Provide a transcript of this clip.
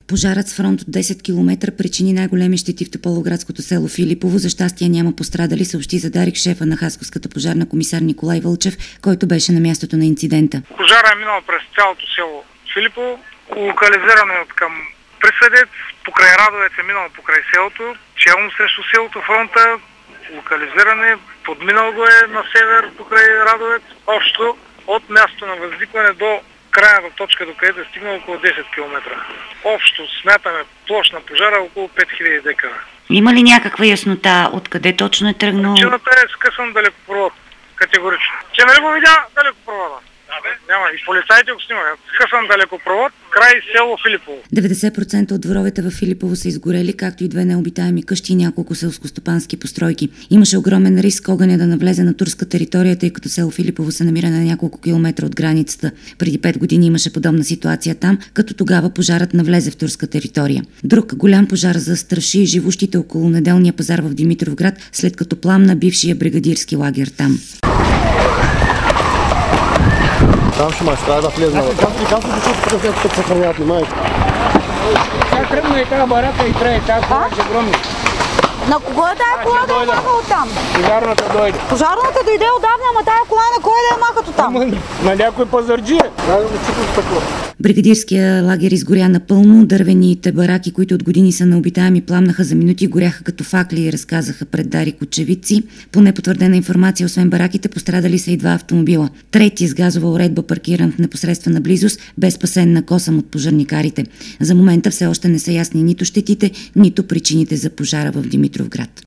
Пожарът с фронт от 10 км причини най-големи щети в тополовградското село Филипово. За щастие няма пострадали, съобщи за Дарик шефа на Хасковската пожарна комисар Николай Вълчев, който беше на мястото на инцидента. Пожарът е минал през цялото село Филипово, локализирано от към Присъдец, покрай Радовец е минал покрай селото, челно срещу селото фронта, локализиране, подминал го е на север покрай Радовец, общо от мястото на възникване до крайната точка, до където е стигнал около 10 км. Общо смятаме площ на пожара около 5000 декара. Има ли някаква яснота откъде точно е тръгнал? Причината е скъсан далекопровод, категорично. Че нали го видя далекопровода? Няма. И полицайите го снимат. Скъсан далекопровод, край село Филипово. 90% от дворовете в Филипово са изгорели, както и 2 необитаеми къщи и няколко селскостопански постройки. Имаше огромен риск огъня да навлезе на турска територия, тъй като село Филипово се намира на няколко километра от границата. Преди 5 години имаше подобна ситуация там, като тогава пожарът навлезе в турска територия. Друг голям пожар застраши живущите около неделния пазар в Димитровград, след като пламна бившия бригадирски лагер там. Там ще май трябва да влезна. Как се случва тук, като съхраняват, внимайте? Тя тръгна и тази барака и трябва тази кола ще громни. На кого е тая кола да я маха оттам? Пожарната дойде. Пожарната дойде отдавна, ама тая кола на кой да я махат оттам? На някой пазарджи. Бригадирския лагер изгоря напълно. Дървените бараки, които от години са необитаеми, пламнаха за минути, горяха като факли и разказаха пред Дарик очевидци. По непотвърдена информация, освен бараките, пострадали са и 2 автомобила. Трети с газова уредба, паркиран в непосредствена близост, бе спасен на косъм от пожарникарите. За момента все още не са ясни нито щетите, нито причините за пожара в Димитровград.